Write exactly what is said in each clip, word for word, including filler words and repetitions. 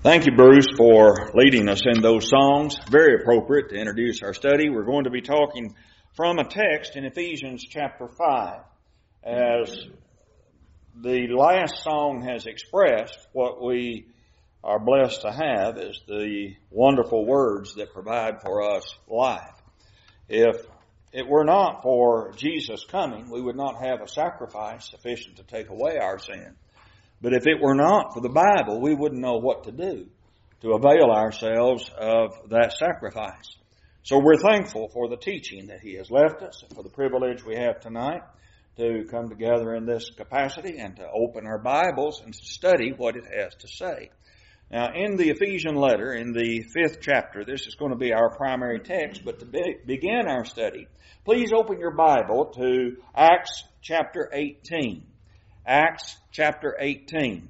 Thank you, Bruce, for leading us in those songs. Very appropriate to introduce our study. We're going to be talking from a text in Ephesians chapter five. As the last song has expressed, what we are blessed to have is the wonderful words that provide for us life. If it were not for Jesus coming, we would not have a sacrifice sufficient to take away our sin. But if it were not for the Bible, we wouldn't know what to do to avail ourselves of that sacrifice. So we're thankful for the teaching that He has left us and for the privilege we have tonight to come together in this capacity and to open our Bibles and to study what it has to say. Now, in the Ephesian letter, in the fifth chapter, this is going to be our primary text, but to be, begin our study, please open your Bible to Acts chapter eighteen. Acts chapter eighteen.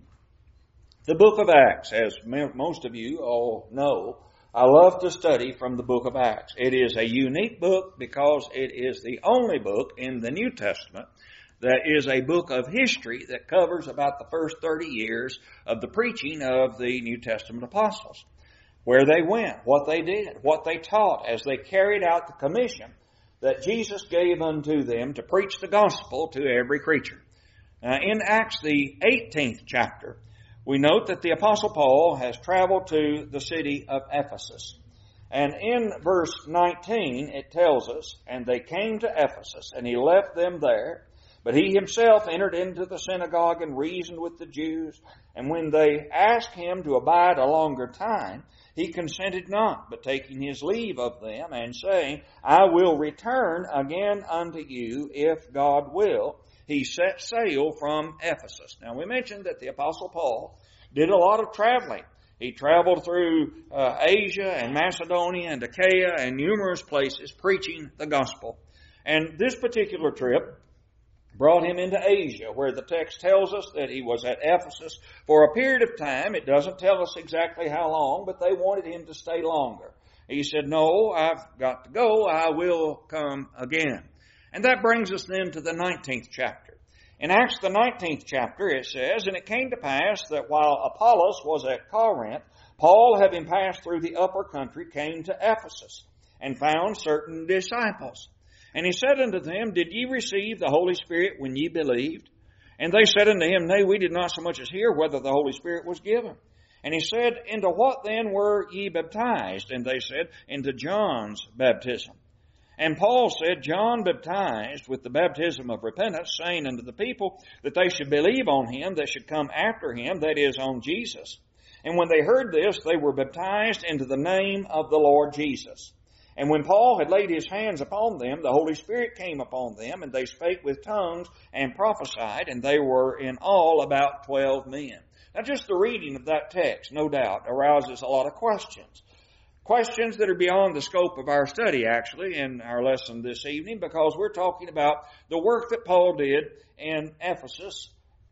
The book of Acts, as most of you all know, I love to study from the book of Acts. It is a unique book because it is the only book in the New Testament that is a book of history that covers about the first thirty years of the preaching of the New Testament apostles. Where they went, what they did, what they taught as they carried out the commission that Jesus gave unto them to preach the gospel to every creature. Now, in Acts, the eighteenth chapter, we note that the Apostle Paul has traveled to the city of Ephesus. And in verse nineteen, it tells us, "And they came to Ephesus, and he left them there. But he himself entered into the synagogue and reasoned with the Jews. And when they asked him to abide a longer time, he consented not, but taking his leave of them, and saying, I will return again unto you, if God will, he set sail from Ephesus." Now, we mentioned that the Apostle Paul did a lot of traveling. He traveled through uh, Asia and Macedonia and Achaia and numerous places preaching the gospel. And this particular trip brought him into Asia, where the text tells us that he was at Ephesus for a period of time. It doesn't tell us exactly how long, but they wanted him to stay longer. He said, "No, I've got to go. I will come again." And that brings us then to the nineteenth chapter. In Acts, the nineteenth chapter, it says, "And it came to pass that while Apollos was at Corinth, Paul, having passed through the upper country, came to Ephesus, and found certain disciples. And he said unto them, Did ye receive the Holy Spirit when ye believed? And they said unto him, Nay, we did not so much as hear whether the Holy Spirit was given. And he said, Into what then were ye baptized? And they said, Into John's baptism. And Paul said, John baptized with the baptism of repentance, saying unto the people that they should believe on him that should come after him, that is, on Jesus. And when they heard this, they were baptized into the name of the Lord Jesus. And when Paul had laid his hands upon them, the Holy Spirit came upon them, and they spake with tongues and prophesied, and they were in all about twelve men." Now, just the reading of that text, no doubt, arouses a lot of questions. Questions that are beyond the scope of our study, actually, in our lesson this evening, because we're talking about the work that Paul did in Ephesus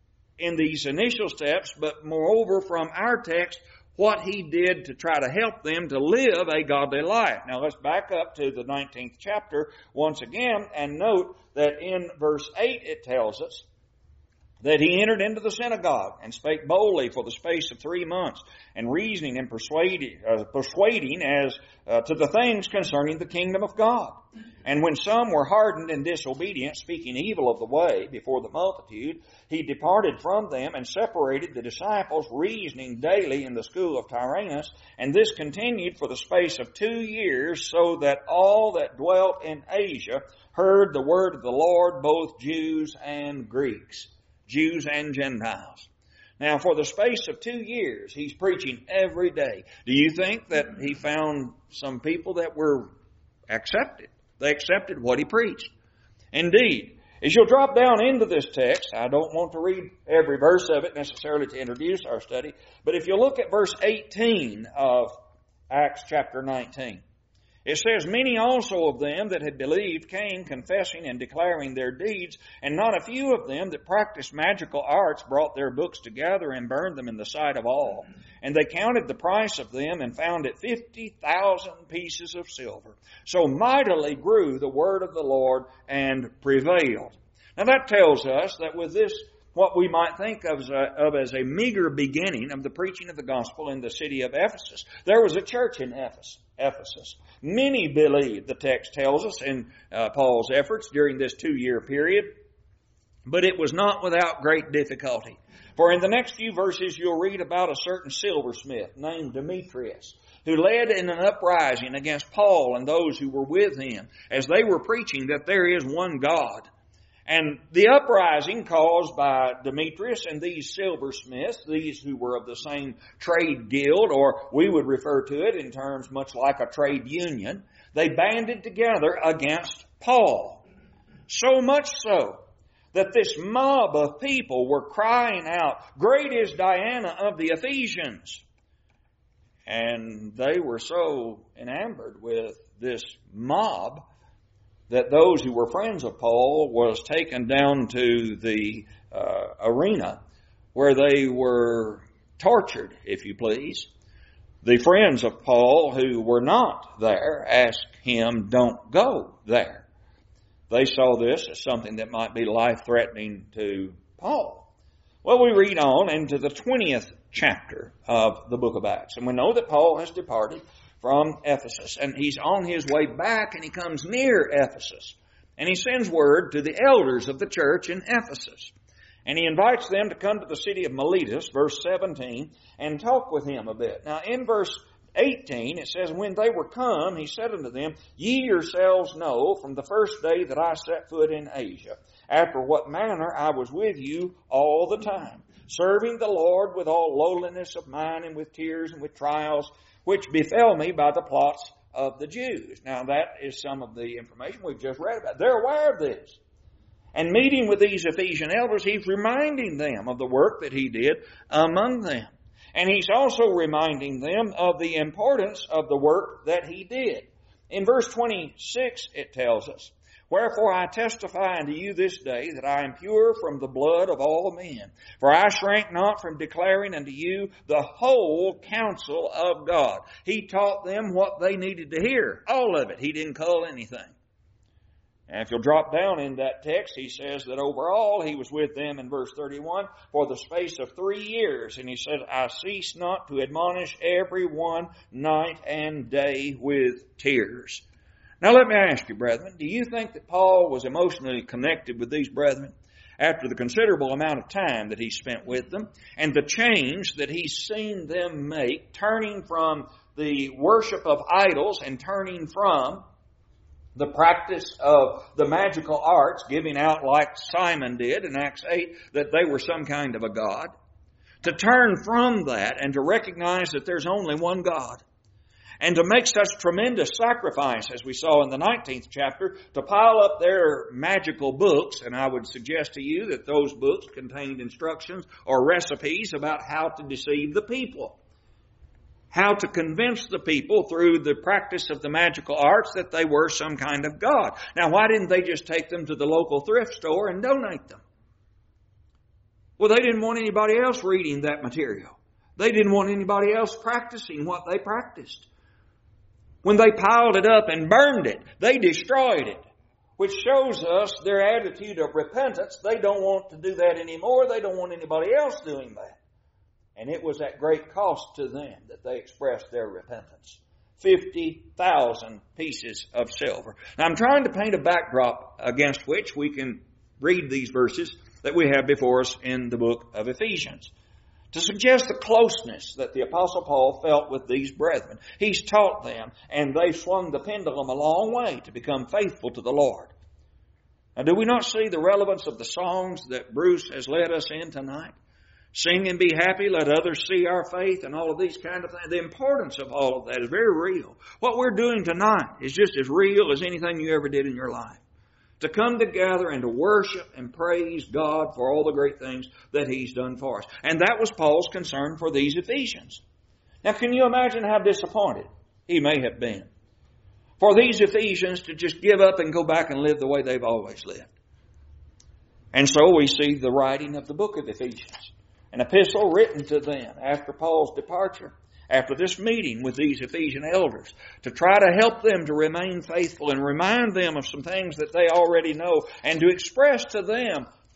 in these initial steps, but moreover, from our text, what he did to try to help them to live a godly life. Now, let's back up to the nineteenth chapter once again and note that in verse eight it tells us that he entered into the synagogue and spake boldly for the space of three months, and reasoning and persuading, uh, persuading as uh, to the things concerning the kingdom of God. And when some were hardened and disobedient, speaking evil of the way before the multitude, he departed from them and separated the disciples, reasoning daily in the school of Tyrannus. And this continued for the space of two years, so that all that dwelt in Asia heard the word of the Lord, both Jews and Greeks. Jews and Gentiles. Now, for the space of two years, he's preaching every day. Do you think that he found some people that were accepted? They accepted what he preached. Indeed, as you'll drop down into this text, I don't want to read every verse of it necessarily to introduce our study, but if you look at verse eighteen of Acts chapter nineteen, it says, "Many also of them that had believed came, confessing and declaring their deeds, and not a few of them that practiced magical arts brought their books together and burned them in the sight of all. And they counted the price of them and found it fifty thousand pieces of silver. So mightily grew the word of the Lord and prevailed." Now that tells us that with this what we might think of as, a, of as a meager beginning of the preaching of the gospel in the city of Ephesus. There was a church in Ephesus. Ephesus. Many believed, the text tells us, in uh, Paul's efforts during this two-year period, but it was not without great difficulty. For in the next few verses you'll read about a certain silversmith named Demetrius, who led in an uprising against Paul and those who were with him as they were preaching that there is one God. And the uprising caused by Demetrius and these silversmiths, these who were of the same trade guild, or we would refer to it in terms much like a trade union, they banded together against Paul. So much so that this mob of people were crying out, "Great is Diana of the Ephesians." And they were so enamored with this mob that those who were friends of Paul was taken down to the uh, arena where they were tortured, if you please. The friends of Paul who were not there asked him, "Don't go there." They saw this as something that might be life-threatening to Paul. Well, we read on into the twentieth chapter of the book of Acts, and we know that Paul has departed from Ephesus, and he's on his way back, and he comes near Ephesus, and he sends word to the elders of the church in Ephesus, and he invites them to come to the city of Miletus, verse seventeen, and talk with him a bit. Now, in verse eighteen, it says, "When they were come, he said unto them, Ye yourselves know from the first day that I set foot in Asia, after what manner I was with you all the time, serving the Lord with all lowliness of mind and with tears and with trials, which befell me by the plots of the Jews." Now that is some of the information we've just read about. They're aware of this. And meeting with these Ephesian elders, he's reminding them of the work that he did among them. And he's also reminding them of the importance of the work that he did. In verse twenty-six it tells us, "Wherefore I testify unto you this day that I am pure from the blood of all men. For I shrank not from declaring unto you the whole counsel of God." He taught them what they needed to hear. All of it. He didn't cull anything. And if you'll drop down in that text, he says that overall he was with them in verse thirty-one for the space of three years. And he said, "I cease not to admonish every one night and day with tears." Now let me ask you, brethren, do you think that Paul was emotionally connected with these brethren after the considerable amount of time that he spent with them and the change that he's seen them make, turning from the worship of idols and turning from the practice of the magical arts, giving out like Simon did in Acts eight, that they were some kind of a god, to turn from that and to recognize that there's only one God, and to make such tremendous sacrifice, as we saw in the nineteenth chapter, to pile up their magical books. And I would suggest to you that those books contained instructions or recipes about how to deceive the people, how to convince the people through the practice of the magical arts that they were some kind of god. Now, why didn't they just take them to the local thrift store and donate them? Well, they didn't want anybody else reading that material. They didn't want anybody else practicing what they practiced. When they piled it up and burned it, they destroyed it, which shows us their attitude of repentance. They don't want to do that anymore. They don't want anybody else doing that. And it was at great cost to them that they expressed their repentance. fifty thousand pieces of silver. Now, I'm trying to paint a backdrop against which we can read these verses that we have before us in the book of Ephesians, to suggest the closeness that the Apostle Paul felt with these brethren. He's taught them, and they swung the pendulum a long way to become faithful to the Lord. Now, do we not see the relevance of the songs that Bruce has led us in tonight? Sing and be happy, let others see our faith, and all of these kind of things. The importance of all of that is very real. What we're doing tonight is just as real as anything you ever did in your life. To come together and to worship and praise God for all the great things that He's done for us. And that was Paul's concern for these Ephesians. Now, can you imagine how disappointed he may have been for these Ephesians to just give up and go back and live the way they've always lived? And so we see the writing of the book of Ephesians, an epistle written to them after Paul's departure, after this meeting with these Ephesian elders, to try to help them to remain faithful and remind them of some things that they already know, and to express to them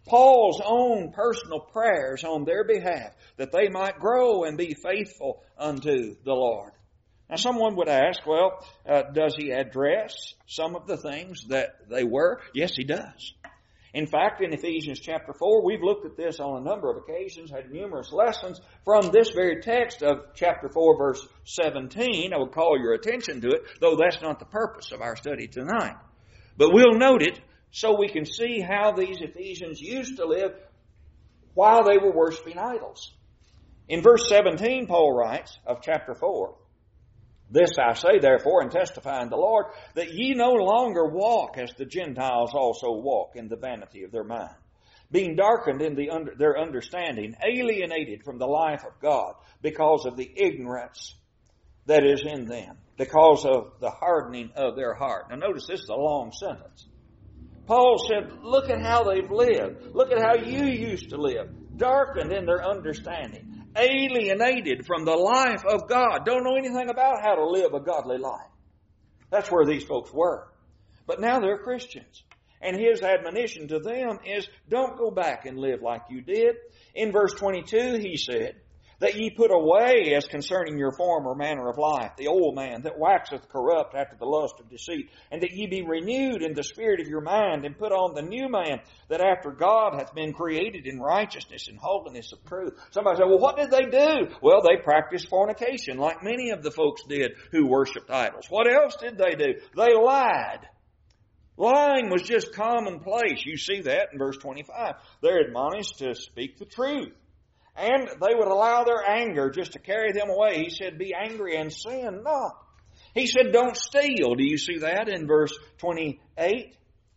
Paul's own personal prayers on their behalf, that they might grow and be faithful unto the Lord. Now someone would ask, well, uh, does he address some of the things that they were? Yes, he does. In fact, in Ephesians chapter four, we've looked at this on a number of occasions, had numerous lessons from this very text of chapter four, verse seventeen. I would call your attention to it, though that's not the purpose of our study tonight. But we'll note it so we can see how these Ephesians used to live while they were worshiping idols. In verse seventeen, Paul writes of chapter four, "This I say, therefore, and testify in the Lord, that ye no longer walk as the Gentiles also walk in the vanity of their mind, being darkened in the under, their understanding, alienated from the life of God, because of the ignorance that is in them, because of the hardening of their heart." Now notice this is a long sentence. Paul said, look at how they've lived. Look at how you used to live. Darkened in their understanding. Alienated from the life of God. Don't know anything about how to live a godly life. That's where these folks were. But now they're Christians. And his admonition to them is, don't go back and live like you did. In verse twenty-two, he said, that ye put away as concerning your former manner of life, the old man that waxeth corrupt after the lust of deceit, and that ye be renewed in the spirit of your mind, and put on the new man, that after God hath been created in righteousness and holiness of truth. Somebody said, well, what did they do? Well, they practiced fornication, like many of the folks did who worshipped idols. What else did they do? They lied. Lying was just commonplace. You see that in verse twenty-five. They're admonished to speak the truth. And they would allow their anger just to carry them away. He said, be angry and sin not. He said, don't steal. Do you see that in verse twenty-eight?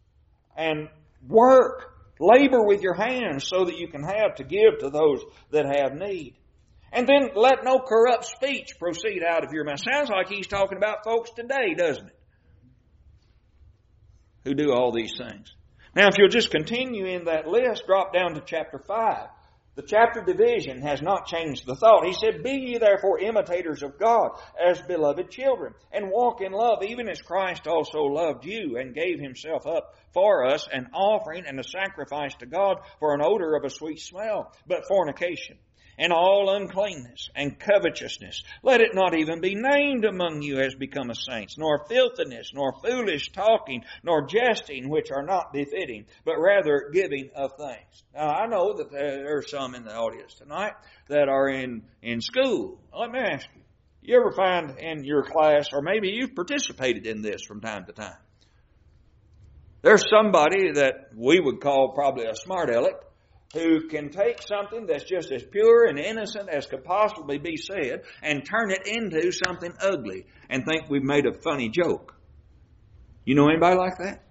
And work, labor with your hands so that you can have to give to those that have need. And then let no corrupt speech proceed out of your mouth. Sounds like he's talking about folks today, doesn't it? Who do all these things. Now, if you'll just continue in that list, drop down to chapter five. The chapter division has not changed the thought. He said, be ye therefore imitators of God as beloved children, and walk in love, even as Christ also loved you, and gave himself up for us, an offering and a sacrifice to God for an odor of a sweet smell. But fornication, and all uncleanness, and covetousness, let it not even be named among you as become saints, nor filthiness, nor foolish talking, nor jesting, which are not befitting, but rather giving of thanks. Now, I know that there are some in the audience tonight that are in, in school. Let me ask you, you ever find in your class, or maybe you've participated in this from time to time, there's somebody that we would call probably a smart aleck, who can take something that's just as pure and innocent as could possibly be said and turn it into something ugly and think we've made a funny joke. You know anybody like that?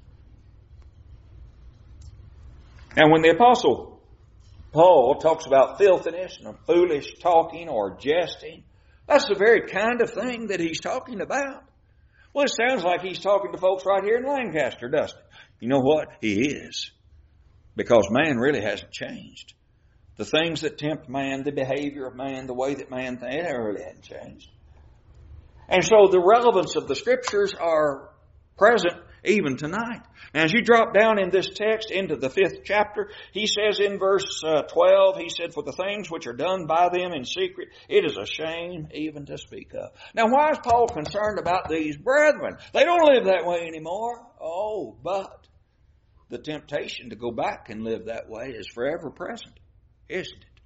Now, when the Apostle Paul talks about filthiness and foolish talking or jesting, that's the very kind of thing that he's talking about. Well, it sounds like he's talking to folks right here in Lancaster, doesn't it? You know what? He is. Because man really hasn't changed. The things that tempt man, the behavior of man, the way that man thinks, it really hasn't changed. And so the relevance of the Scriptures are present even tonight. Now, as you drop down in this text into the fifth chapter, he says in verse uh, twelve, he said, for the things which are done by them in secret, it is a shame even to speak of. Now, why is Paul concerned about these brethren? They don't live that way anymore. Oh, but the temptation to go back and live that way is forever present, isn't it?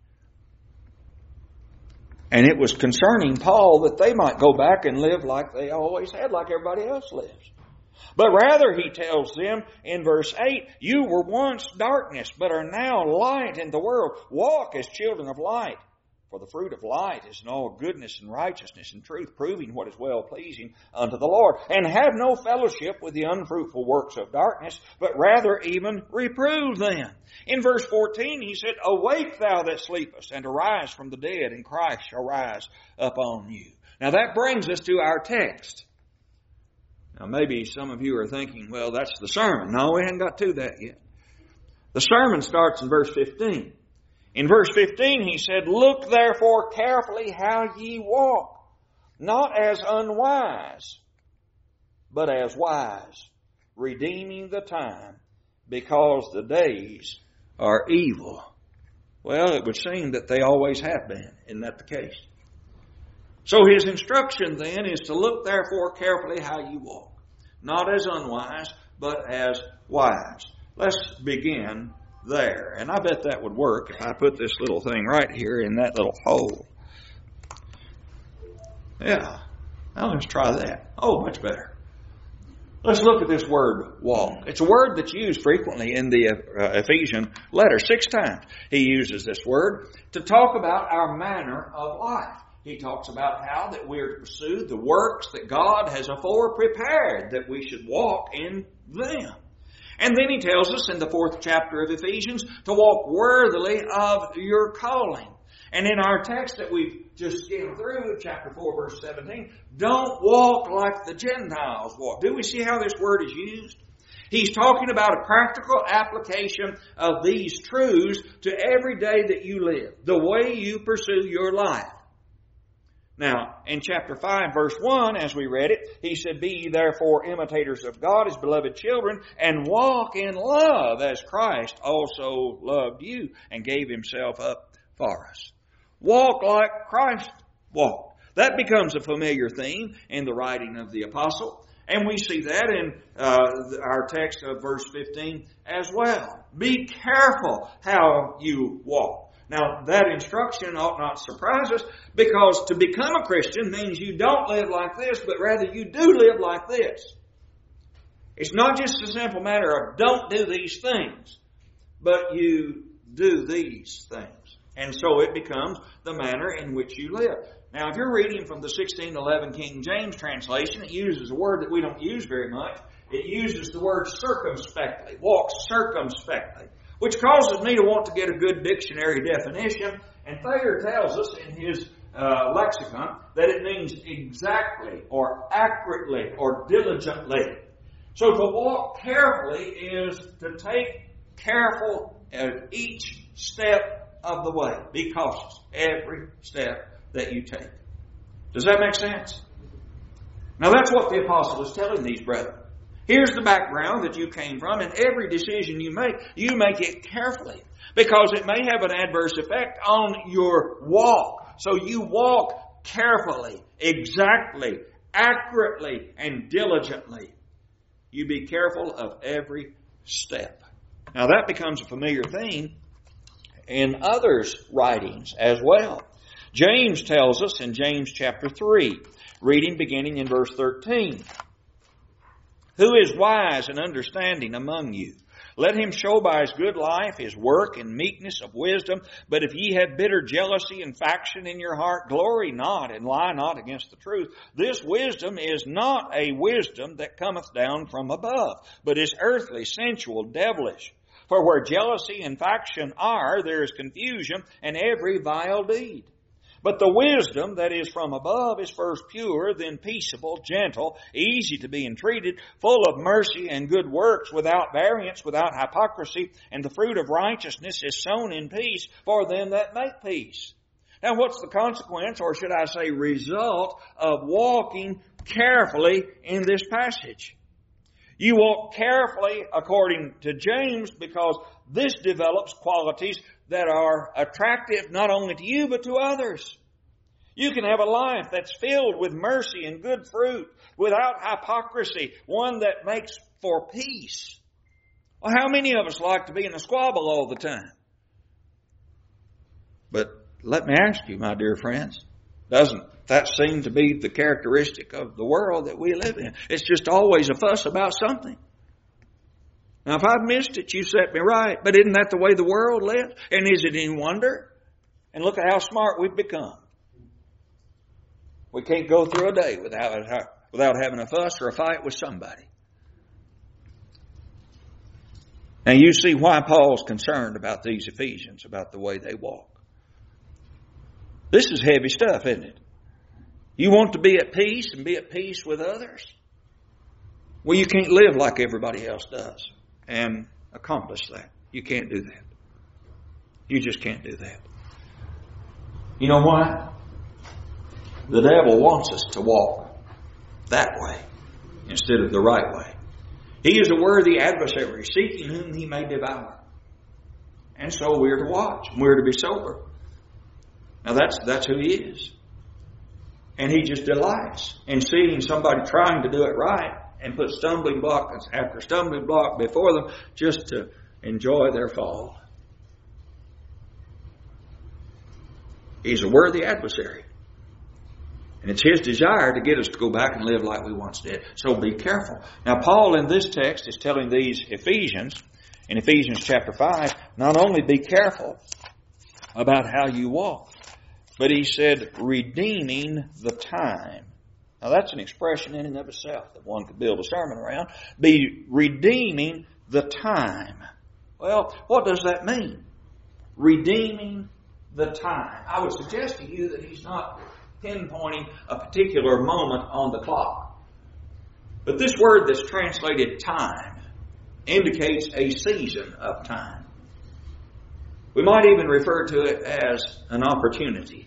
And it was concerning Paul that they might go back and live like they always had, like everybody else lives. But rather, he tells them in verse eight, you were once darkness, but are now light in the world. Walk as children of light. For the fruit of light is in all goodness and righteousness and truth, proving what is well-pleasing unto the Lord. And have no fellowship with the unfruitful works of darkness, but rather even reprove them. In verse fourteen, he said, awake thou that sleepest, and arise from the dead, and Christ shall rise upon you. Now that brings us to our text. Now maybe some of you are thinking, well, that's the sermon. No, we haven't got to that yet. The sermon starts in verse fifteen. In verse fifteen, he said, look therefore carefully how ye walk, not as unwise, but as wise, redeeming the time, because the days are evil. Well, it would seem that they always have been. Isn't that the case? So his instruction then is to look therefore carefully how you walk. Not as unwise, but as wise. Let's begin there. And I bet that would work if I put this little thing right here in that little hole. Yeah. Now let's try that. Oh, much better. Let's look at this word, walk. It's a word that's used frequently in the uh, Ephesian letter. Six times he uses this word to talk about our manner of life. He talks about how that we are to pursue the works that God has afore prepared, that we should walk in them. And then he tells us in the fourth chapter of Ephesians to walk worthily of your calling. And in our text that we've just skimmed through, chapter four, verse seventeen, don't walk like the Gentiles walk. Do we see how this word is used? He's talking about a practical application of these truths to every day that you live, the way you pursue your life. Now, in chapter five, verse one, as we read it, he said, be ye therefore imitators of God as beloved children, and walk in love as Christ also loved you and gave himself up for us. Walk like Christ walked. That becomes a familiar theme in the writing of the apostle. And we see that in uh, our text of verse fifteen as well. Be careful how you walk. Now, that instruction ought not surprise us, because to become a Christian means you don't live like this, but rather you do live like this. It's not just a simple matter of don't do these things, but you do these things. And so it becomes the manner in which you live. Now, if you're reading from the sixteen eleven King James translation, it uses a word that we don't use very much. It uses the word circumspectly. Walk circumspectly. Which causes me to want to get a good dictionary definition. And Thayer tells us in his uh, lexicon that it means exactly or accurately or diligently. So to walk carefully is to take careful at each step of the way. Be cautious every step that you take. Does that make sense? Now that's what the apostle is telling these brethren. Here's the background that you came from, and every decision you make, you make it carefully, because it may have an adverse effect on your walk. So you walk carefully, exactly, accurately, and diligently. You be careful of every step. Now that becomes a familiar theme in others' writings as well. James tells us in James chapter three, reading beginning in verse thirteen, who is wise and understanding among you? Let him show by his good life his work and meekness of wisdom. But if ye have bitter jealousy and faction in your heart, glory not and lie not against the truth. This wisdom is not a wisdom that cometh down from above, but is earthly, sensual, devilish. For where jealousy and faction are, there is confusion and every vile deed. But the wisdom that is from above is first pure, then peaceable, gentle, easy to be entreated, full of mercy and good works, without variance, without hypocrisy, and the fruit of righteousness is sown in peace for them that make peace. Now what's the consequence, or should I say result, of walking carefully in this passage? You walk carefully according to James, because this develops qualities that are attractive not only to you but to others. You can have a life that's filled with mercy and good fruit, without hypocrisy, one that makes for peace. Well, how many of us like to be in a squabble all the time? But let me ask you, my dear friends, doesn't that seem to be the characteristic of the world that we live in? It's just always a fuss about something. Now, if I've missed it, you set me right. But isn't that the way the world lives? And is it any wonder? And look at how smart we've become. We can't go through a day without, without having a fuss or a fight with somebody. Now, you see why Paul's concerned about these Ephesians, about the way they walk. This is heavy stuff, isn't it? You want to be at peace and be at peace with others? Well, you can't live like everybody else does and accomplish that. You can't do that. You just can't do that. You know why? The devil wants us to walk that way instead of the right way. He is a worthy adversary, seeking whom he may devour. And so we're to watch. We're to be sober. Now that's, that's who He is. And He just delights in seeing somebody trying to do it right and put stumbling block after stumbling block before them just to enjoy their fall. He's a worthy adversary. And it's His desire to get us to go back and live like we once did. So be careful. Now Paul in this text is telling these Ephesians, in Ephesians chapter five, not only be careful about how you walk, but he said, redeeming the time. Now that's an expression in and of itself that one could build a sermon around. Be redeeming the time. Well, what does that mean? Redeeming the time. I would suggest to you that he's not pinpointing a particular moment on the clock. But this word that's translated time indicates a season of time. We might even refer to it as an opportunity.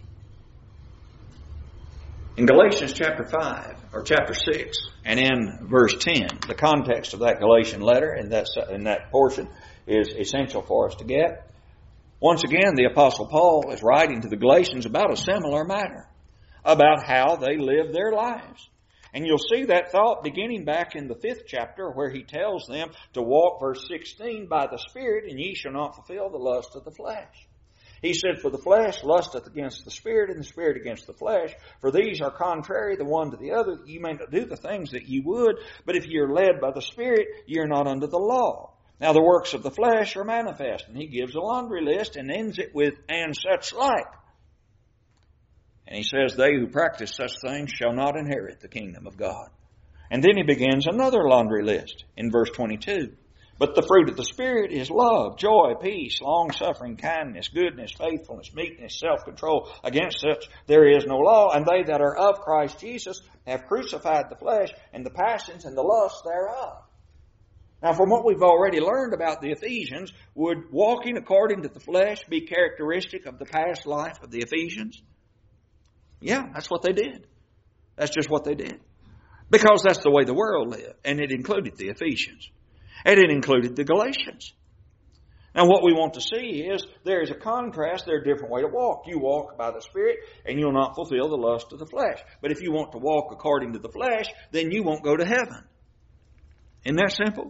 In Galatians chapter five, or chapter six, and in verse ten, the context of that Galatian letter in that, in that portion is essential for us to get. Once again, the Apostle Paul is writing to the Galatians about a similar matter, about how they live their lives. And you'll see that thought beginning back in the fifth chapter where he tells them to walk, verse sixteen, by the Spirit, and ye shall not fulfill the lust of the flesh. He said, for the flesh lusteth against the Spirit, and the Spirit against the flesh. For these are contrary the one to the other. You may not do the things that ye would, but if ye are led by the Spirit, ye are not under the law. Now the works of the flesh are manifest. And he gives a laundry list and ends it with, and such like. And he says, they who practice such things shall not inherit the kingdom of God. And then he begins another laundry list in verse twenty-two. But the fruit of the Spirit is love, joy, peace, long-suffering, kindness, goodness, faithfulness, meekness, self-control. Against such there is no law. And they that are of Christ Jesus have crucified the flesh and the passions and the lusts thereof. Now, from what we've already learned about the Ephesians, would walking according to the flesh be characteristic of the past life of the Ephesians? Yeah, that's what they did. That's just what they did. Because that's the way the world lived. And it included the Ephesians. And it included the Galatians. Now what we want to see is there is a contrast. There's a different way to walk. You walk by the Spirit and you'll not fulfill the lust of the flesh. But if you want to walk according to the flesh, then you won't go to heaven. Isn't that simple?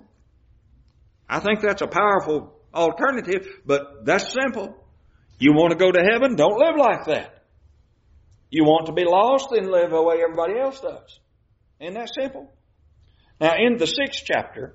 I think that's a powerful alternative, but that's simple. You want to go to heaven? Don't live like that. You want to be lost? Then live the way everybody else does. Isn't that simple? Now in the sixth chapter,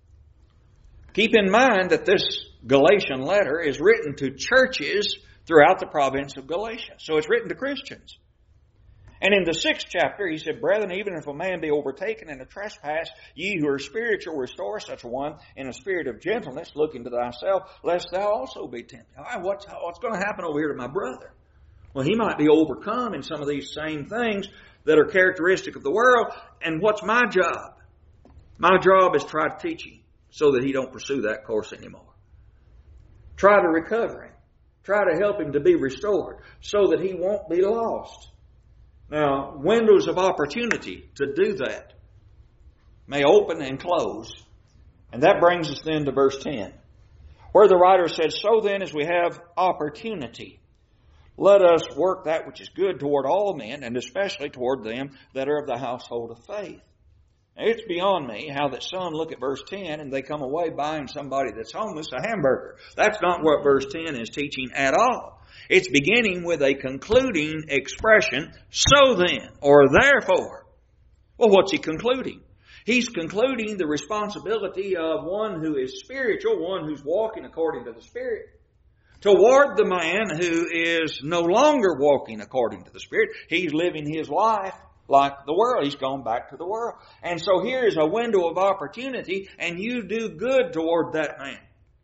keep in mind that this Galatian letter is written to churches throughout the province of Galatia. So it's written to Christians. And in the sixth chapter, he said, brethren, even if a man be overtaken in a trespass, ye who are spiritual, restore such a one in a spirit of gentleness, looking to thyself, lest thou also be tempted. All right, what's, what's going to happen over here to my brother? Well, he might be overcome in some of these same things that are characteristic of the world. And what's my job? My job is to try to teach him so that he don't pursue that course anymore. Try to recover him. Try to help him to be restored so that he won't be lost. Now, windows of opportunity to do that may open and close. And that brings us then to verse ten, where the writer says, so then as we have opportunity, let us work that which is good toward all men, and especially toward them that are of the household of faith. Now, it's beyond me how that some look at verse ten and they come away buying somebody that's homeless a hamburger. That's not what verse ten is teaching at all. It's beginning with a concluding expression, so then, or therefore. Well, what's he concluding? He's concluding the responsibility of one who is spiritual, one who's walking according to the Spirit, toward the man who is no longer walking according to the Spirit. He's living his life like the world. He's gone back to the world. And so here is a window of opportunity, and you do good toward that man.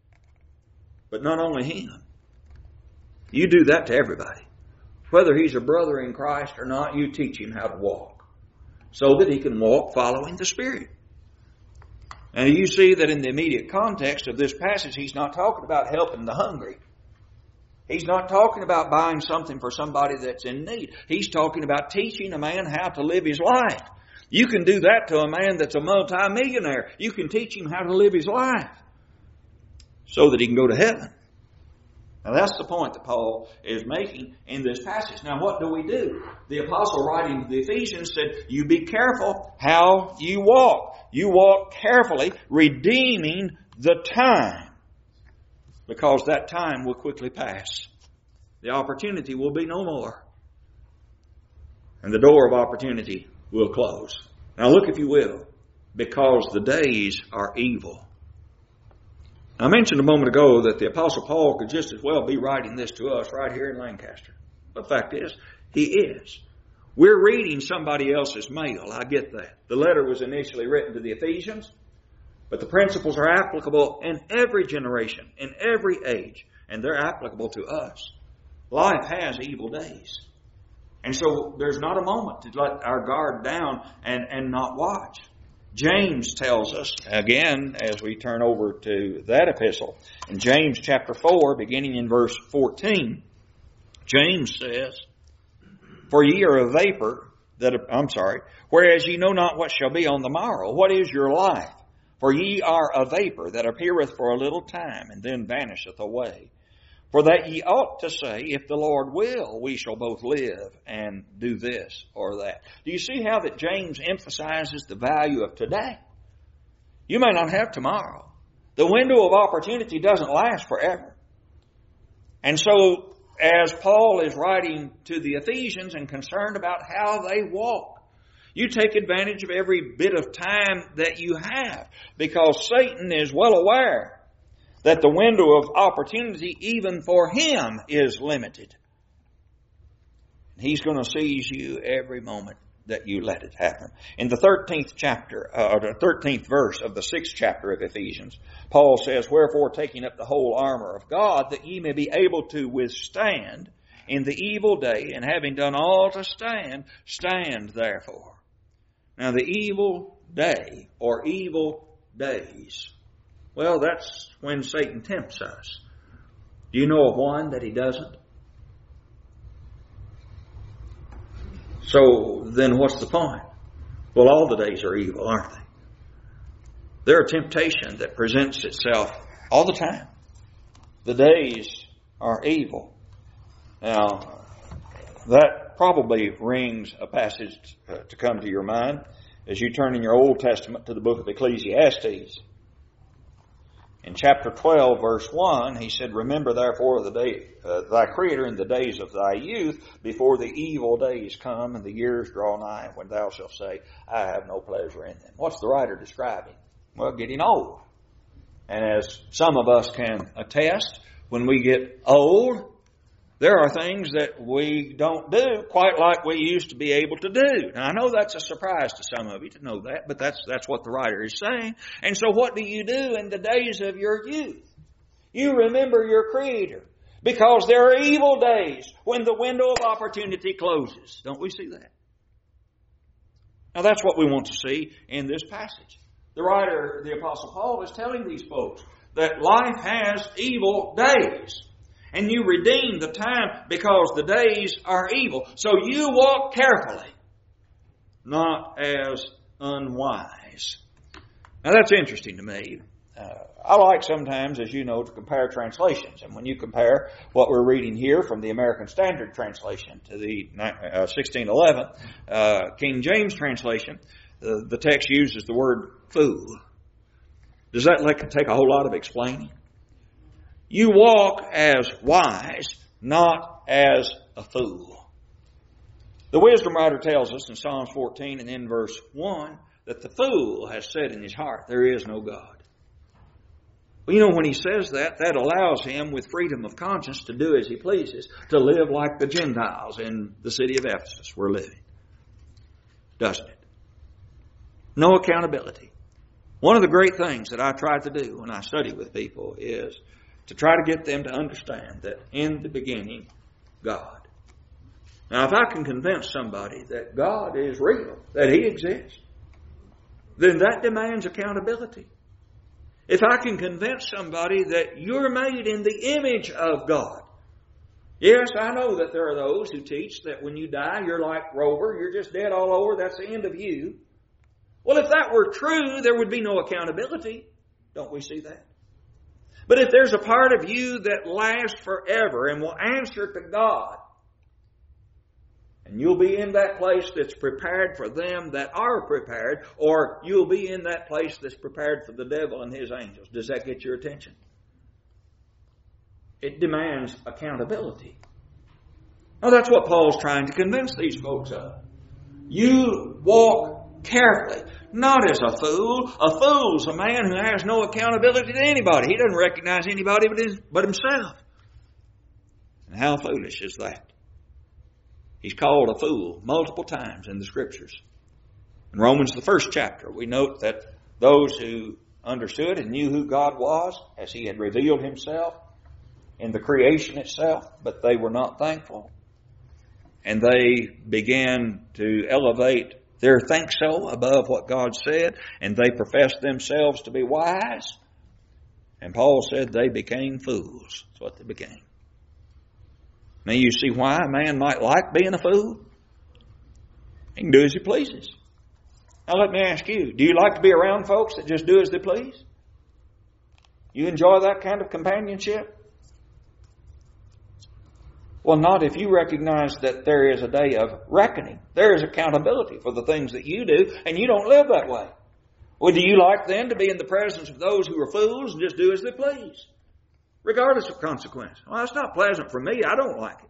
But not only him. You do that to everybody. Whether he's a brother in Christ or not, you teach him how to walk, so that he can walk following the Spirit. And you see that in the immediate context of this passage, he's not talking about helping the hungry. He's not talking about buying something for somebody that's in need. He's talking about teaching a man how to live his life. You can do that to a man that's a multi-millionaire. You can teach him how to live his life so that he can go to heaven. Now that's the point that Paul is making in this passage. Now what do we do? The apostle writing to the Ephesians said, you be careful how you walk. You walk carefully, redeeming the time, because that time will quickly pass. The opportunity will be no more. And the door of opportunity will close. Now look, if you will, because the days are evil. I mentioned a moment ago that the Apostle Paul could just as well be writing this to us right here in Lancaster. The fact is, he is. We're reading somebody else's mail. I get that. The letter was initially written to the Ephesians, but the principles are applicable in every generation, in every age, and they're applicable to us. Life has evil days. And so there's not a moment to let our guard down and, and not watch. James tells us, again, as we turn over to that epistle, in James chapter four, beginning in verse fourteen, James says, for ye are a vapor, that I'm sorry, whereas ye know not what shall be on the morrow. What is your life? For ye are a vapor that appeareth for a little time, and then vanisheth away. For that ye ought to say, if the Lord will, we shall both live and do this or that. Do you see how that James emphasizes the value of today? You may not have tomorrow. The window of opportunity doesn't last forever. And so, as Paul is writing to the Ephesians and concerned about how they walk, you take advantage of every bit of time that you have, because Satan is well aware that the window of opportunity, even for him, is limited. He's going to seize you every moment that you let it happen. In the thirteenth chapter, uh, the thirteenth verse of the sixth chapter of Ephesians, Paul says, wherefore taking up the whole armor of God, that ye may be able to withstand in the evil day, and having done all to stand, stand therefore. Now the evil day, or evil days, well, that's when Satan tempts us. Do you know of one that he doesn't? So then what's the point? Well, all the days are evil, aren't they? They're a temptation that presents itself all the time. The days are evil. Now, that probably rings a passage to come to your mind as you turn in your Old Testament to the book of Ecclesiastes. In chapter twelve, verse one, he said, remember therefore the day, uh, thy Creator in the days of thy youth, before the evil days come and the years draw nigh, when thou shalt say, I have no pleasure in them. What's the writer describing? Well, getting old. And as some of us can attest, when we get old, there are things that we don't do quite like we used to be able to do. Now, I know that's a surprise to some of you to know that, but that's that's what the writer is saying. And so what do you do in the days of your youth? You remember your Creator, because there are evil days when the window of opportunity closes. Don't we see that? Now, that's what we want to see in this passage. The writer, the Apostle Paul, is telling these folks that life has evil days. And you redeem the time because the days are evil. So you walk carefully, not as unwise. Now that's interesting to me. Uh, I like sometimes, as you know, to compare translations. And when you compare what we're reading here from the American Standard Translation to the uh, sixteen eleven uh, King James Translation, uh, the text uses the word fool. Does that like, take a whole lot of explaining? You walk as wise, not as a fool. The wisdom writer tells us in Psalms fourteen and in verse one that the fool has said in his heart, there is no God. Well, you know, when he says that, that allows him with freedom of conscience to do as he pleases, to live like the Gentiles in the city of Ephesus were living. Doesn't it? No accountability. One of the great things that I try to do when I study with people is to try to get them to understand that in the beginning, God. Now, if I can convince somebody that God is real, that He exists, then that demands accountability. If I can convince somebody that you're made in the image of God. Yes, I know that there are those who teach that when you die, you're like Rover, you're just dead all over, that's the end of you. Well, if that were true, there would be no accountability. Don't we see that? But if there's a part of you that lasts forever and will answer to God, and you'll be in that place that's prepared for them that are prepared, or you'll be in that place that's prepared for the devil and his angels. Does that get your attention? It demands accountability. Now that's what Paul's trying to convince these folks of. You walk carefully, not as a fool. A fool's a man who has no accountability to anybody. He doesn't recognize anybody but, his, but himself. And how foolish is that? He's called a fool multiple times in the Scriptures. In Romans, the first chapter, we note that those who understood and knew who God was, as He had revealed Himself in the creation itself, but they were not thankful. And they began to elevate their think-so above what God said, and they professed themselves to be wise. And Paul said they became fools. That's what they became. Now you see why a man might like being a fool? He can do as he pleases. Now let me ask you, do you like to be around folks that just do as they please? You enjoy that kind of companionship? Well, not if you recognize that there is a day of reckoning. There is accountability for the things that you do, and you don't live that way. Well, do you like then to be in the presence of those who are fools and just do as they please, regardless of consequence? Well, that's not pleasant for me. I don't like it.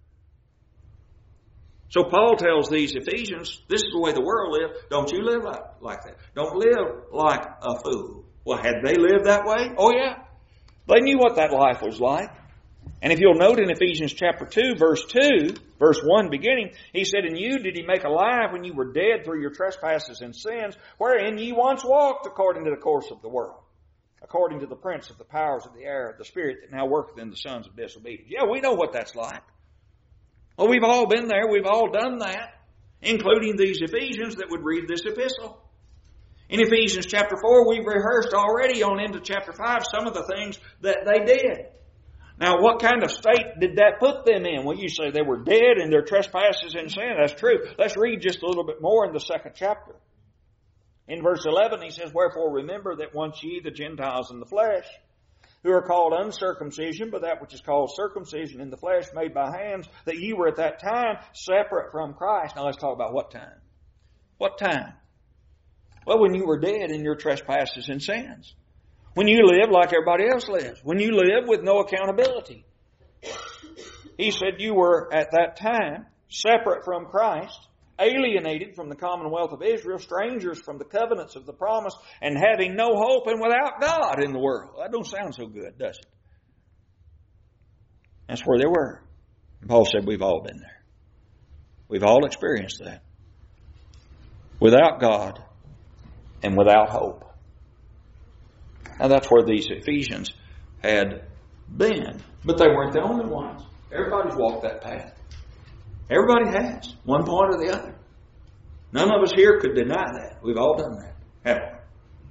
So Paul tells these Ephesians, this is the way the world lives. Don't you live like, like that. Don't live like a fool. Well, had they lived that way? Oh, yeah. They knew what that life was like. And if you'll note in Ephesians chapter two, verse two, verse one beginning, he said, "In you did He make alive when you were dead through your trespasses and sins, wherein ye once walked according to the course of the world, according to the prince of the powers of the air, the spirit that now worketh in the sons of disobedience." Yeah, we know what that's like. Well, we've all been there. We've all done that, including these Ephesians that would read this epistle. In Ephesians chapter four, we've rehearsed already on into chapter five some of the things that they did. Now, what kind of state did that put them in? Well, you say they were dead in their trespasses and sin. That's true. Let's read just a little bit more in the second chapter. In verse eleven, he says, "Wherefore remember that once ye, the Gentiles in the flesh, who are called uncircumcision, but that which is called circumcision in the flesh made by hands, that ye were at that time separate from Christ." Now let's talk about what time. What time? Well, when you were dead in your trespasses and sins. When you live like everybody else lives. When you live with no accountability. He said you were at that time separate from Christ, alienated from the commonwealth of Israel, strangers from the covenants of the promise, and having no hope and without God in the world. That don't sound so good, does it? That's where they were. And Paul said we've all been there. We've all experienced that. Without God and without hope. Now that's where these Ephesians had been. But they weren't the only ones. Everybody's walked that path. Everybody has, one point or the other. None of us here could deny that. We've all done that, haven't we?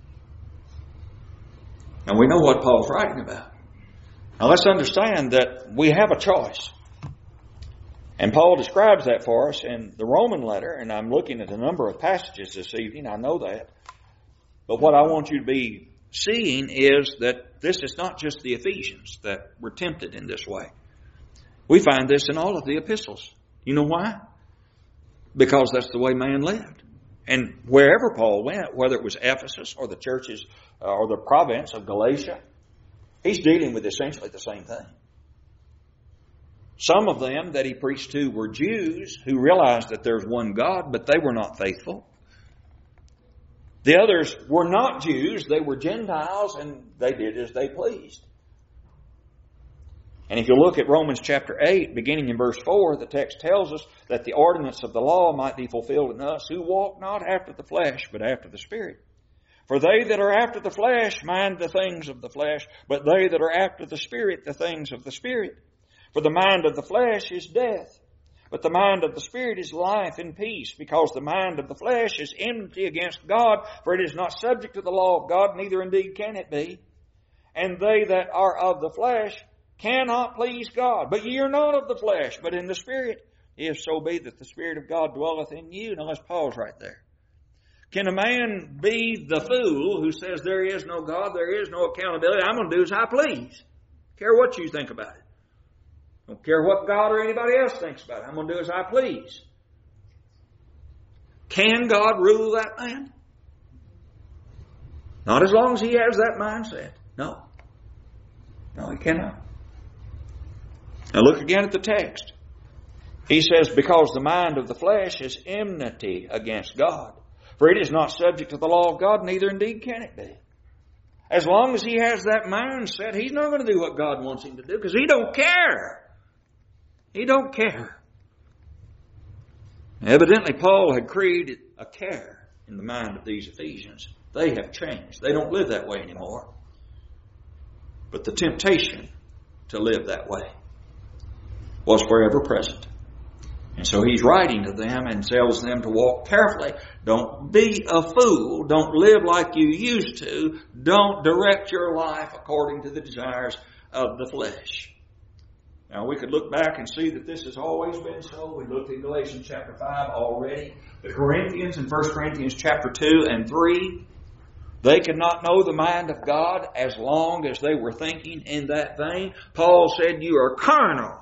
And we know what Paul's writing about. Now let's understand that we have a choice. And Paul describes that for us in the Roman letter, and I'm looking at a number of passages this evening, I know that. But what I want you to be seeing is that this is not just the Ephesians that were tempted in this way. We find this in all of the epistles. You know why? Because that's the way man lived. And wherever Paul went, whether it was Ephesus or the churches uh, or the province of Galatia, he's dealing with essentially the same thing. Some of them that he preached to were Jews who realized that there's one God, but they were not faithful. The others were not Jews, they were Gentiles, and they did as they pleased. And if you look at Romans chapter eight, beginning in verse four, the text tells us that the ordinance of the law might be fulfilled in us who walk not after the flesh, but after the Spirit. For they that are after the flesh mind the things of the flesh, but they that are after the Spirit the things of the Spirit. For the mind of the flesh is death, but the mind of the Spirit is life and peace, because the mind of the flesh is enmity against God, for it is not subject to the law of God, neither indeed can it be. And they that are of the flesh cannot please God. But ye are not of the flesh, but in the Spirit, if so be that the Spirit of God dwelleth in you. Now let's pause right there. Can a man be the fool who says there is no God, there is no accountability, I'm going to do as I please? Care what you think about it. Don't care what God or anybody else thinks about it. I'm going to do as I please. Can God rule that man? Not as long as he has that mindset. No. No, he cannot. Now look again at the text. He says, because the mind of the flesh is enmity against God. For it is not subject to the law of God, neither indeed can it be. As long as he has that mindset, he's not going to do what God wants him to do because he don't care. He don't care. Evidently, Paul had created a care in the mind of these Ephesians. They have changed. They don't live that way anymore. But the temptation to live that way was forever present. And so he's writing to them and tells them to walk carefully. Don't be a fool. Don't live like you used to. Don't direct your life according to the desires of the flesh. Now we could look back and see that this has always been so. We looked at Galatians chapter five already. The Corinthians in First Corinthians chapter two and three, they could not know the mind of God as long as they were thinking in that vein. Paul said, you are carnal.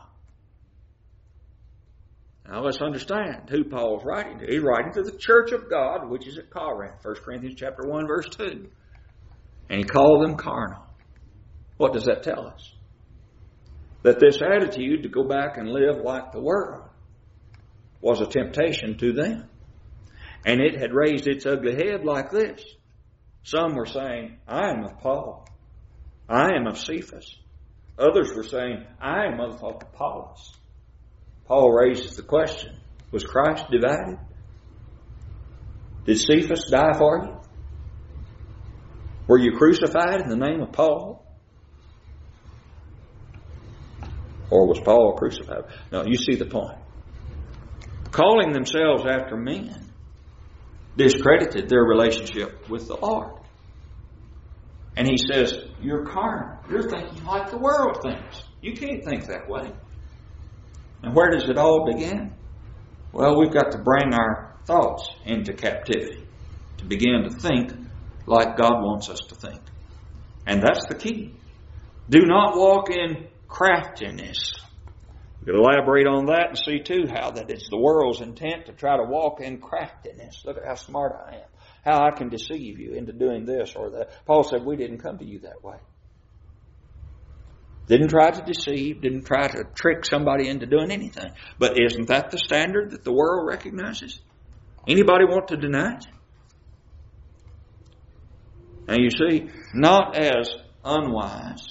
Now let's understand who Paul's writing to. He's writing to the church of God, which is at Corinth, First Corinthians chapter one, verse two. And he called them carnal. What does that tell us? That this attitude to go back and live like the world was a temptation to them. And it had raised its ugly head like this. Some were saying, I am of Paul. I am of Cephas. Others were saying, I am of Apollos. Paul raises the question, was Christ divided? Did Cephas die for you? Were you crucified in the name of Paul? Or was Paul crucified? No, you see the point. Calling themselves after men discredited their relationship with the Lord. And he says, you're carnal. You're thinking like the world thinks. You can't think that way. And where does it all begin? Well, we've got to bring our thoughts into captivity to begin to think like God wants us to think. And that's the key. Do not walk in craftiness. We could elaborate on that and see too how that it's the world's intent to try to walk in craftiness. Look at how smart I am. How I can deceive you into doing this or that. Paul said we didn't come to you that way. Didn't try to deceive, didn't try to trick somebody into doing anything. But isn't that the standard that the world recognizes? Anybody want to deny it? Now you see, not as unwise,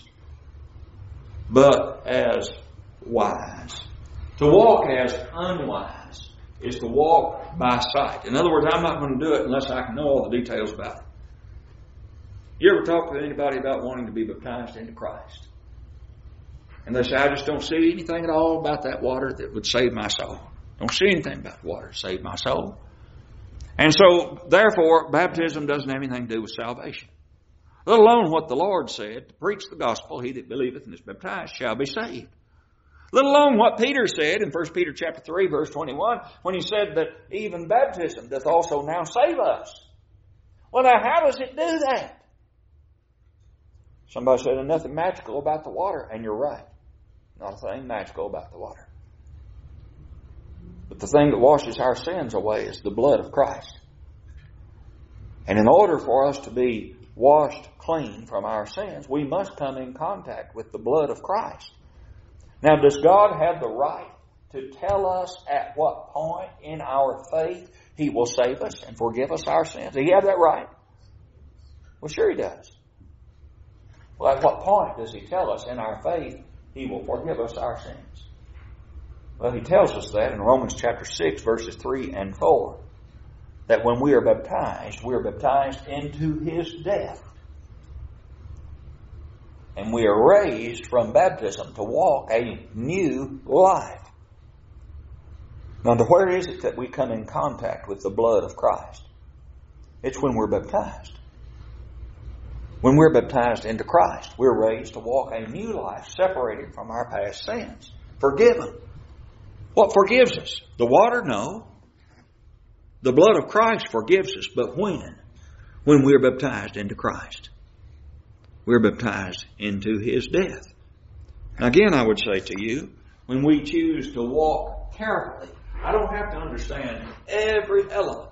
but as wise. To walk as unwise is to walk by sight. In other words, I'm not going to do it unless I can know all the details about it. You ever talk to anybody about wanting to be baptized into Christ? And they say, I just don't see anything at all about that water that would save my soul. Don't see anything about water to save my soul. And so, therefore, baptism doesn't have anything to do with salvation. Let alone what the Lord said, to preach the gospel, he that believeth and is baptized shall be saved. Let alone what Peter said in First Peter chapter three, verse twenty-one, when he said that even baptism doth also now save us. Well, now, how does it do that? Somebody said there's nothing magical about the water, and you're right. Not a thing magical about the water. But the thing that washes our sins away is the blood of Christ. And in order for us to be washed clean from our sins, we must come in contact with the blood of Christ. Now, does God have the right to tell us at what point in our faith He will save us and forgive us our sins? Does He have that right? Well, sure He does. Well, at what point does He tell us in our faith He will forgive us our sins? Well, He tells us that in Romans chapter six, verses three and four. That when we are baptized, we are baptized into His death. And we are raised from baptism to walk a new life. Now, to where is it that we come in contact with the blood of Christ? It's when we're baptized. When we're baptized into Christ, we're raised to walk a new life, separated from our past sins, forgiven. What forgives us? The water? No. The blood of Christ forgives us, but when? When we're baptized into Christ. We're baptized into His death. Again, I would say to you, when we choose to walk carefully, I don't have to understand every element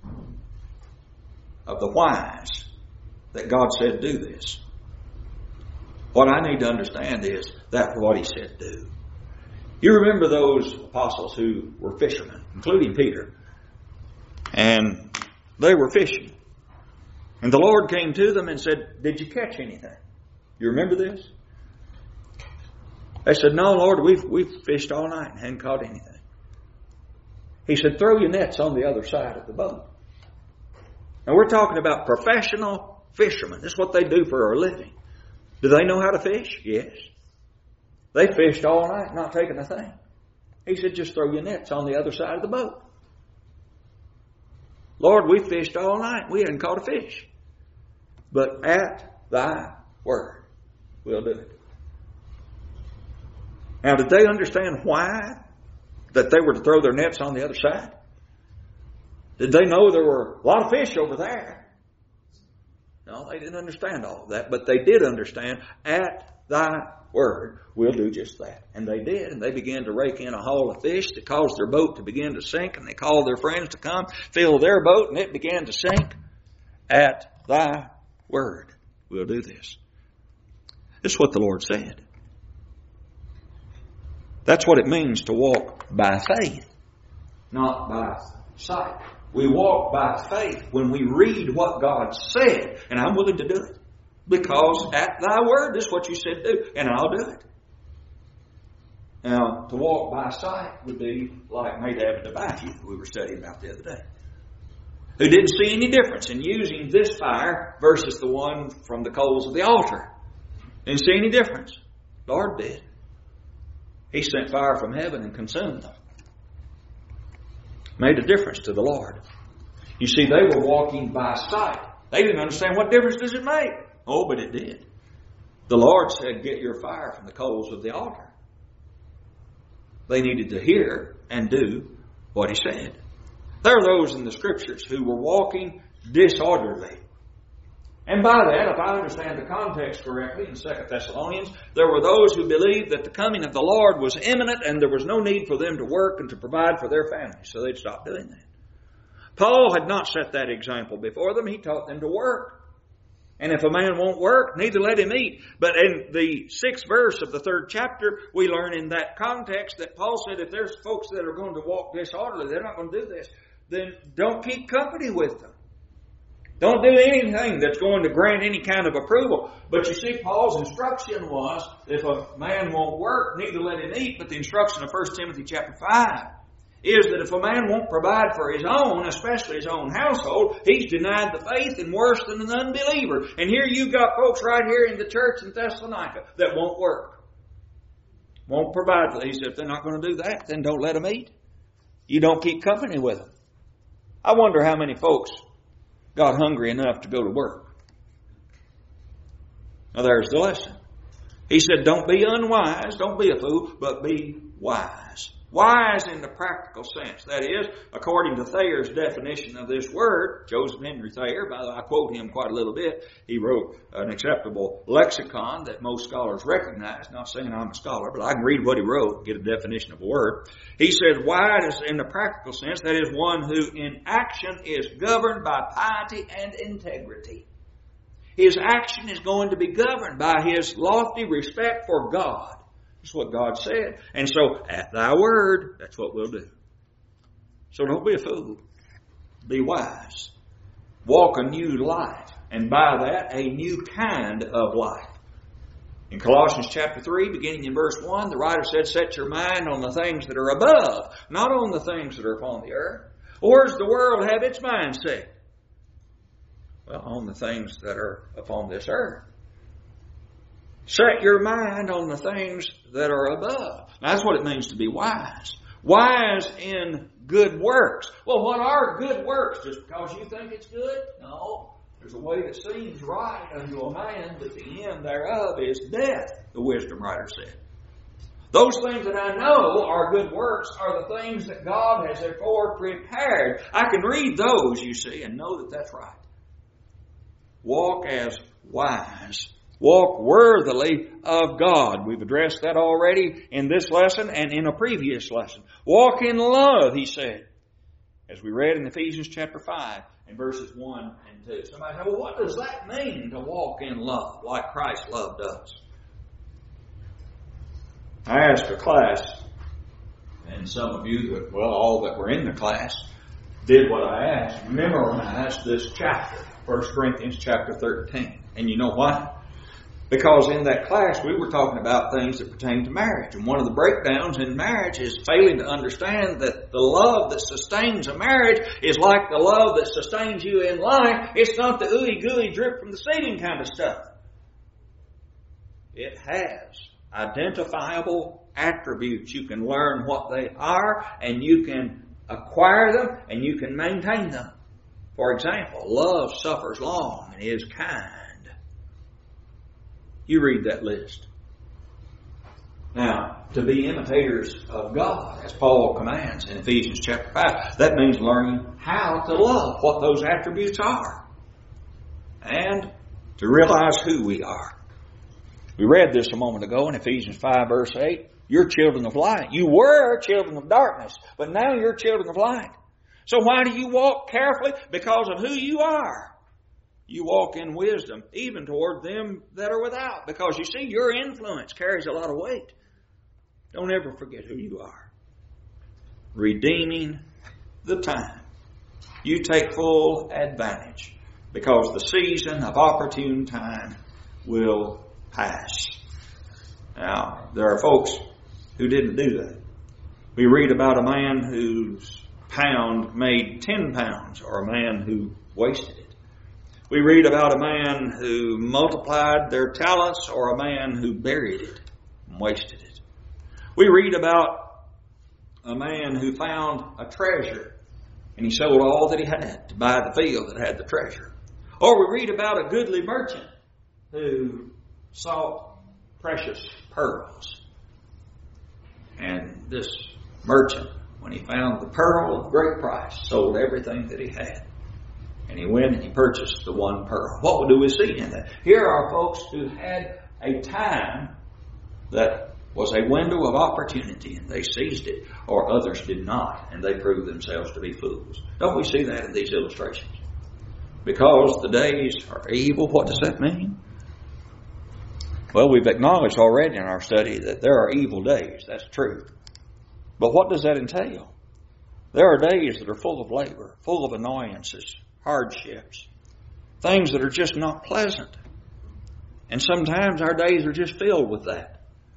of the whys that God said do this. What I need to understand is that's what He said do. You remember those apostles who were fishermen, including Peter, and they were fishing. And the Lord came to them and said, "Did you catch anything?" You remember this? They said, "No, Lord, we've, we've fished all night and hadn't caught anything." He said, "Throw your nets on the other side of the boat." Now we're talking about professional fishermen. This is what they do for a living. Do they know how to fish? Yes. They fished all night, not taking a thing. He said, "Just throw your nets on the other side of the boat." "Lord, we fished all night. We hadn't caught a fish. But at Thy word, we'll do it." Now, did they understand why that they were to throw their nets on the other side? Did they know there were a lot of fish over there? No, they didn't understand all of that, but they did understand, at Thy word, we'll do just that. And they did, and they began to rake in a haul of fish that caused their boat to begin to sink, and they called their friends to come fill their boat, and it began to sink. At Thy word, we'll do this. This is what the Lord said. That's what it means to walk by faith, not by sight. We walk by faith when we read what God said, and I'm willing to do it. Because at Thy word, this is what You said do, and I'll do it. Now, to walk by sight would be like Nadab and Abihu, who we were studying about the other day, who didn't see any difference in using this fire versus the one from the coals of the altar. Didn't see any difference. The Lord did. He sent fire from heaven and consumed them. Made a difference to the Lord. You see, they were walking by sight. They didn't understand what difference does it make. Oh, but it did. The Lord said, "Get your fire from the coals of the altar." They needed to hear and do what He said. There are those in the Scriptures who were walking disorderly. And by that, if I understand the context correctly in Second Thessalonians, there were those who believed that the coming of the Lord was imminent and there was no need for them to work and to provide for their families. So they'd stop doing that. Paul had not set that example before them. He taught them to work. And if a man won't work, neither let him eat. But in the sixth verse of the third chapter, we learn in that context that Paul said if there's folks that are going to walk disorderly, they're not going to do this, then don't keep company with them. Don't do anything that's going to grant any kind of approval. But you see, Paul's instruction was, if a man won't work, neither let him eat. But the instruction of First Timothy chapter five is that if a man won't provide for his own, especially his own household, he's denied the faith and worse than an unbeliever. And here you've got folks right here in the church in Thessalonica that won't work. Won't provide for these. If they're not going to do that, then don't let them eat. You don't keep company with them. I wonder how many folks got hungry enough to go to work. Now there's the lesson. He said, don't be unwise, don't be a fool, but be wise. Wise in the practical sense. That is, according to Thayer's definition of this word, Joseph Henry Thayer, by the way, I quote him quite a little bit. He wrote an acceptable lexicon that most scholars recognize. Not saying I'm a scholar, but I can read what he wrote and get a definition of a word. He said, wise in the practical sense, that is one who in action is governed by piety and integrity. His action is going to be governed by his lofty respect for God. That's what God said. And so, at Thy word, that's what we'll do. So don't be a fool. Be wise. Walk a new life. And by that, a new kind of life. In Colossians chapter three, beginning in verse one, the writer said, set your mind on the things that are above, not on the things that are upon the earth. Where does the world have its mind set? Well, on the things that are upon this earth. Set your mind on the things that are above. Now, that's what it means to be wise. Wise in good works. Well, what are good works? Just because you think it's good? No. There's a way that seems right unto a man, but the end thereof is death, the wisdom writer said. Those things that I know are good works are the things that God has therefore prepared. I can read those, you see, and know that that's right. Walk as wise. Walk worthily of God. We've addressed that already in this lesson and in a previous lesson. Walk in love, he said, as we read in Ephesians chapter five and verses one and two. Somebody said, well, what does that mean to walk in love like Christ loved us? I asked a class, and some of you, that, well, all that were in the class, did what I asked, memorized this chapter, First Corinthians chapter thirteen. And you know why? Because in that class we were talking about things that pertain to marriage. And one of the breakdowns in marriage is failing to understand that the love that sustains a marriage is like the love that sustains you in life. It's not the ooey-gooey drip from the ceiling kind of stuff. It has identifiable attributes. You can learn what they are, and you can acquire them, and you can maintain them. For example, love suffers long and is kind. You read that list. Now, to be imitators of God, as Paul commands in Ephesians chapter five, that means learning how to love, what those attributes are, and to realize who we are. We read this a moment ago in Ephesians five verse eight. You're children of light. You were children of darkness, but now you're children of light. So why do you walk carefully? Because of who you are. You walk in wisdom, even toward them that are without. Because you see, your influence carries a lot of weight. Don't ever forget who you are. Redeeming the time. You take full advantage, because the season of opportune time will pass. Now, there are folks who didn't do that. We read about a man whose pound made ten pounds, or a man who wasted it. We read about a man who multiplied their talents, or a man who buried it and wasted it. We read about a man who found a treasure, and he sold all that he had to buy the field that had the treasure. Or we read about a goodly merchant who sought precious pearls. And this merchant, when he found the pearl of great price, sold everything that he had. And he went and he purchased the one pearl. What do we see in that? Here are folks who had a time that was a window of opportunity, and they seized it, or others did not, and they proved themselves to be fools. Don't we see that in these illustrations? Because the days are evil. What does that mean? Well, we've acknowledged already in our study that there are evil days. That's true. But what does that entail? There are days that are full of labor, full of annoyances, hardships, things that are just not pleasant. And sometimes our days are just filled with that.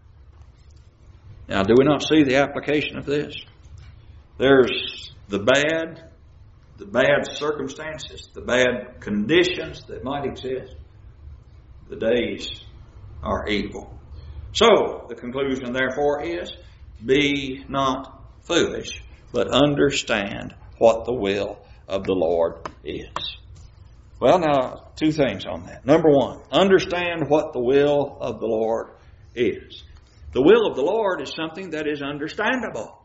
Now, do we not see the application of this? There's the bad, the bad circumstances, the bad conditions that might exist. The days are evil. So, the conclusion, therefore, is, be not foolish, but understand what the will of the Lord is. Well, now, two things on that. Number one, understand what the will of the Lord is. The will of the Lord is something that is understandable.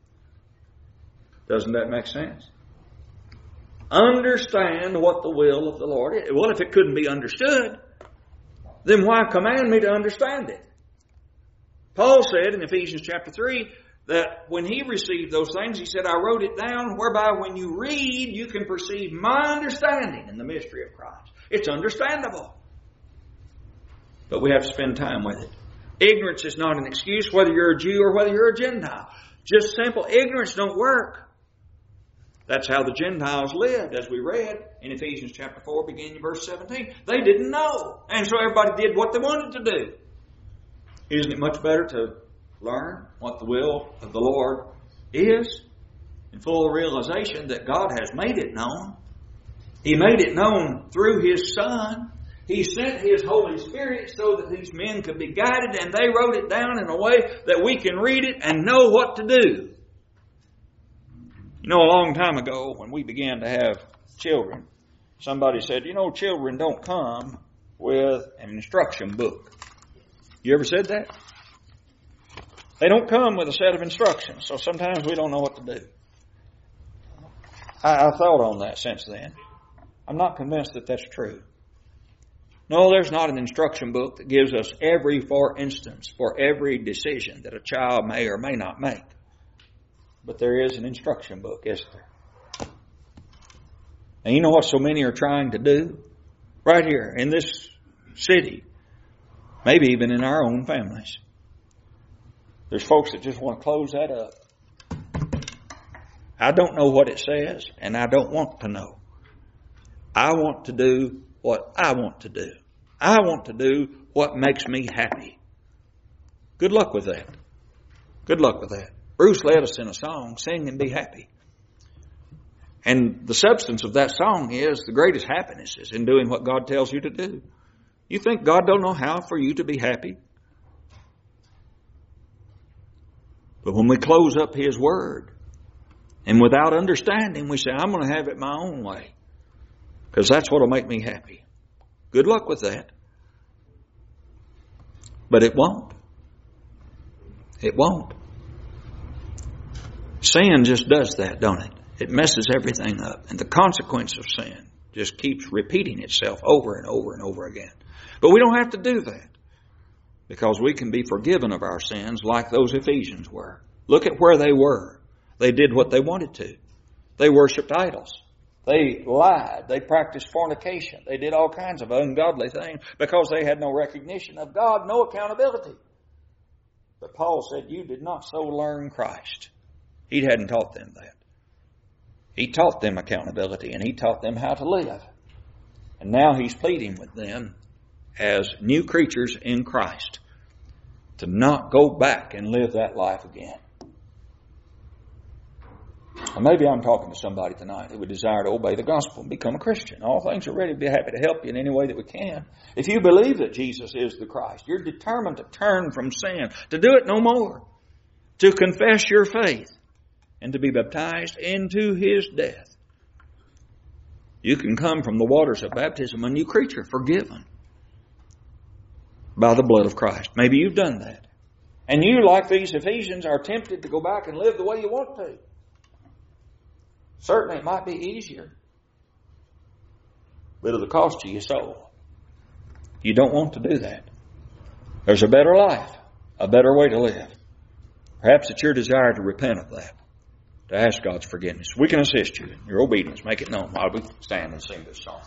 Doesn't that make sense? Understand what the will of the Lord is. Well, if it couldn't be understood, then why command me to understand it? Paul said in Ephesians chapter three that when he received those things, he said, I wrote it down whereby when you read, you can perceive my understanding in the mystery of Christ. It's understandable. But we have to spend time with it. Ignorance is not an excuse, whether you're a Jew or whether you're a Gentile. Just simple ignorance don't work. That's how the Gentiles lived, as we read in Ephesians chapter four, beginning in verse seventeen. They didn't know, and so everybody did what they wanted to do. Isn't it much better to learn what the will of the Lord is in full realization that God has made it known? He made it known through His Son. He sent His Holy Spirit so that these men could be guided, and they wrote it down in a way that we can read it and know what to do. You know, a long time ago when we began to have children, somebody said, you know, children don't come with an instruction book. You ever said that? They don't come with a set of instructions, so sometimes we don't know what to do. I, I've thought on that since then. I'm not convinced that that's true. No, there's not an instruction book that gives us every for instance for every decision that a child may or may not make. But there is an instruction book, isn't there? And you know what so many are trying to do? Right here in this city, maybe even in our own families. There's folks that just want to close that up. I don't know what it says, and I don't want to know. I want to do what I want to do. I want to do what makes me happy. Good luck with that. Good luck with that. Bruce led us in a song, Sing and Be Happy. And the substance of that song is the greatest happiness is in doing what God tells you to do. You think God don't know how for you to be happy? But when we close up His Word, and without understanding, we say, I'm going to have it my own way, because that's what will make me happy. Good luck with that. But it won't. It won't. Sin just does that, don't it? It messes everything up. And the consequence of sin just keeps repeating itself over and over and over again. But we don't have to do that, because we can be forgiven of our sins like those Ephesians were. Look at where they were. They did what they wanted to. They worshipped idols. They lied. They practiced fornication. They did all kinds of ungodly things because they had no recognition of God, no accountability. But Paul said, you did not so learn Christ. He hadn't taught them that. He taught them accountability, and He taught them how to live. And now He's pleading with them as new creatures in Christ to not go back and live that life again. Or maybe I'm talking to somebody tonight who would desire to obey the gospel and become a Christian. All things are ready to be happy to help you in any way that we can. If you believe that Jesus is the Christ, you're determined to turn from sin, to do it no more, to confess your faith, and to be baptized into His death. You can come from the waters of baptism a new creature, forgiven by the blood of Christ. Maybe you've done that. And you, like these Ephesians, are tempted to go back and live the way you want to. Certainly it might be easier, but it'll cost you your soul. You don't want to do that. There's a better life, a better way to live. Perhaps it's your desire to repent of that, to ask God's forgiveness. We can assist you in your obedience. Make it known while we stand and sing this song.